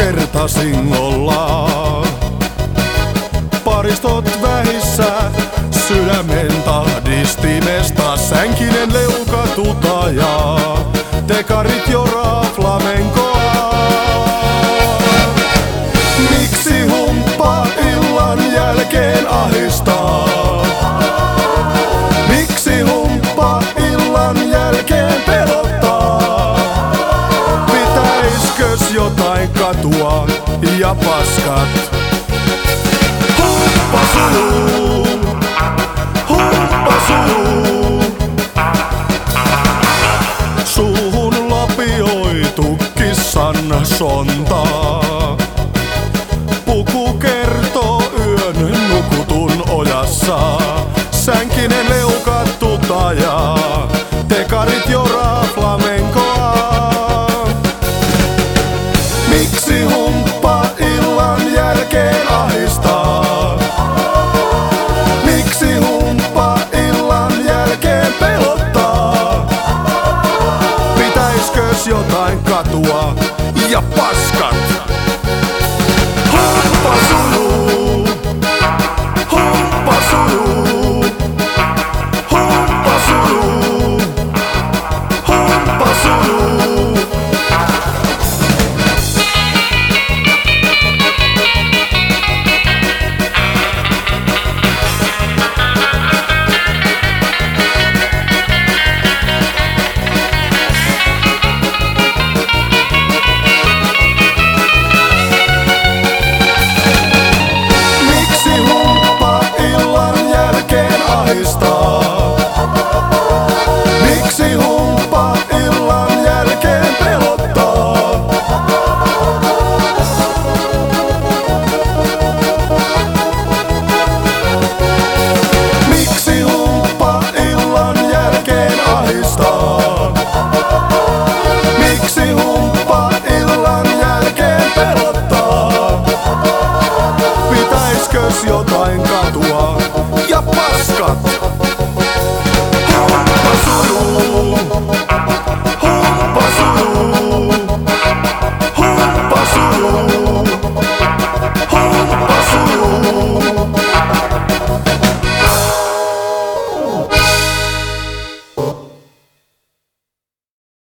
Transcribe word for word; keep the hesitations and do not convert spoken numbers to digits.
kerta singolla. Paristot vähissä, sydämen tahdistimesta, sänkinen leuka tutaja, tekarit joraa flamenkoa. Miksi humppa illan jälkeen ahistaa? Miksi humppa illan jälkeen pelottaa? Pitäiskös jotain katua ja paskat? Humppa suu, humppa suu. Suuhun lapioitu kissan sonta. Puku kertoo yön nukutun ojassa. Sänkinen leuka tutaja, tekarit joraa flamenkoa. Miksi humppa illan jälkeen ahistaa? Miksi humppa illan jälkeen pelottaa? Pitäiskös jotain katua ja paskat? Humppa suu!